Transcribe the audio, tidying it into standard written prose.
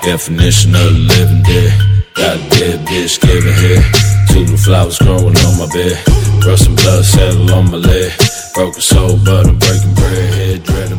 Definition of the living dead. Got a dead bitch giving head. Tulip flowers growing on my bed. Rust and blood settle on my leg. Broken soul, but I'm breaking bread. Head dread.